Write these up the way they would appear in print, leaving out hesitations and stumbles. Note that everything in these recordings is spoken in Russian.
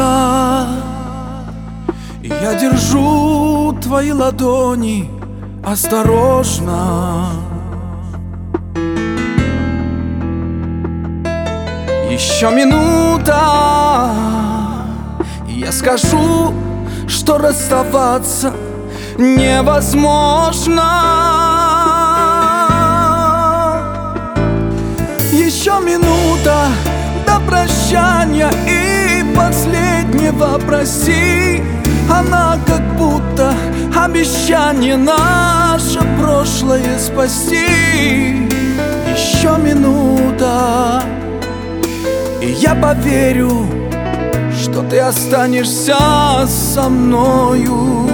минута, и я держу твои ладони осторожно. Еще минута, и я скажу, что расставаться невозможно. Еще минута до прощания и последнего прости. Она как будто обещание наше прошлое спасти. Еще минута, и я поверю, что ты останешься со мною.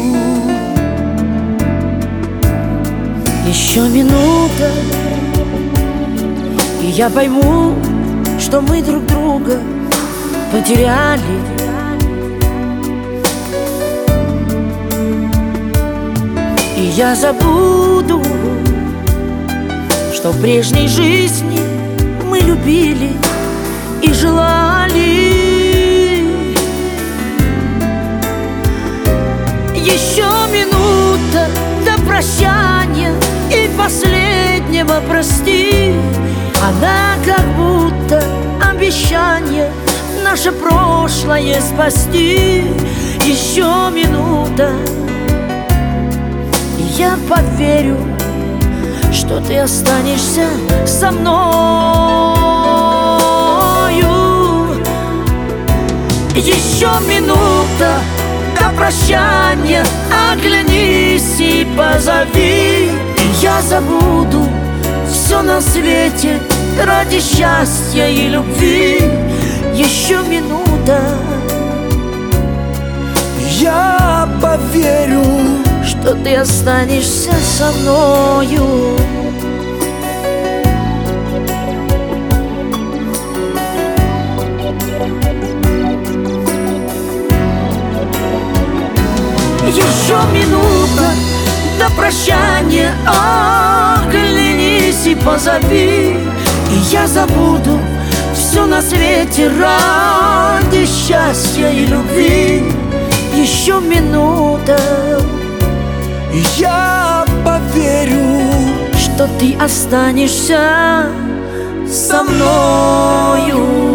Еще минута, и я пойму, что мы друг друга потеряли. И я забуду, что в прежней жизни мы любили и желали. Еще минута до прощания и последнего прости. Она как будто обещание наше прошлое спасти. Еще минута, и я поверю, что ты останешься со мною. Еще минута до прощания, оглянись и позови. И я забуду все на свете ради счастья и любви. Еще минута, я поверю, что ты останешься со мною. Еще минута до прощания, оглянись и позови. И я забуду все на свете ради счастья и любви. Еще минута, и я поверю, что ты останешься со мною.